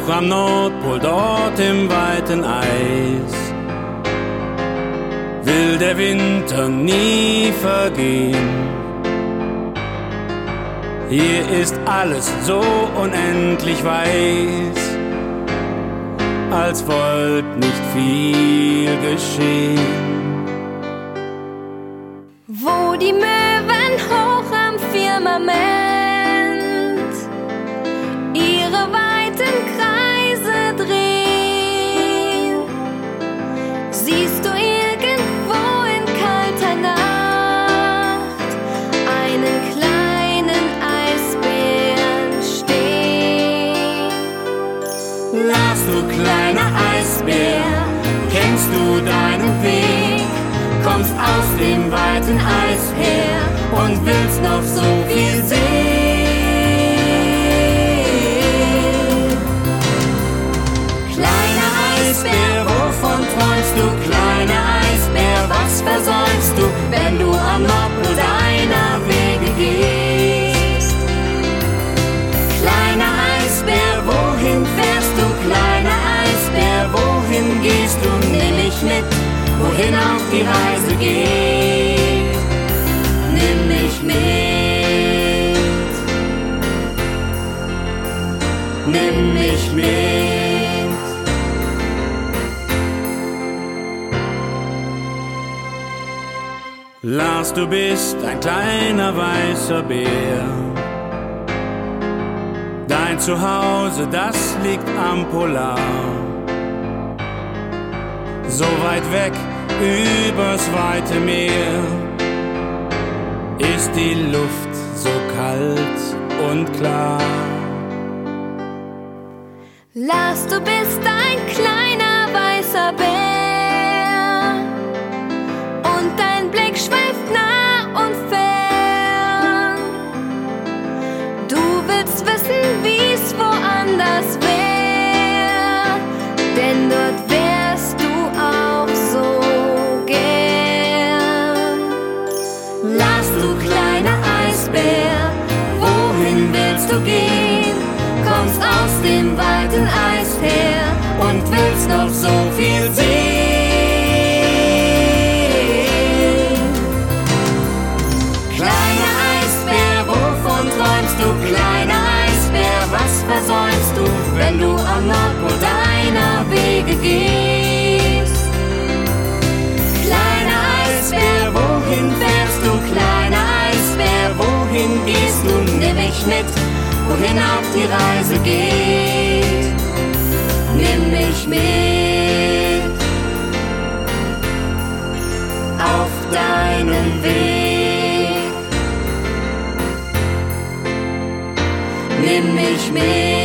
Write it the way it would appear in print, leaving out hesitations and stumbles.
Hoch am Nordpol, dort im weiten Eis, will der Winter nie vergehen. Hier ist alles so unendlich weiß, als wollt nicht viel geschehen. Wo die Möwen hoch am Firmament ihre weiten Kreise drehen, siehst du irgendwo in kalter Nacht einen kleinen Eisbären stehen. Lars, du kleiner Eisbär, kennst du deinen Weg? Kommst aus dem weiten Eis her und willst noch so viel sehen. Kleiner Eisbär, wovon träumst du? Kleiner Eisbär, was versäumst du, wenn du am Nordpol deiner Wege gehst? Kleiner Eisbär, wohin fährst du? Kleiner Eisbär, wohin gehst du? Nimm mich mit, wohin auch die Reise geht. Nimm mich mit. Nimm mich mit. Lars, du bist ein kleiner weißer Bär. Dein Zuhause, das liegt am Polar. So weit weg übers weite Meer ist die Luft so kalt und klar. Lars, du bist ein kleiner weißer Bär und dein Blick schweift nah und fern. Du willst wissen, wie's woanders wär, denn dort wärst du auch so gern. Lars, du kleiner Eisbär, wohin willst du gehen? Kommst aus dem weiten Eis her und willst noch so viel sehen. Kleiner Eisbär, wovon träumst du? Kleiner Eisbär, was versäumst du, wenn du am Nordpol deiner Wege gehst? Kleiner Eisbär, wohin fährst du? Kleiner Eisbär, wohin gehst du? Nimm mich mit, wohin auch die Reise geht. Nimm mich mit auf deinem Weg. Nimm mich mit.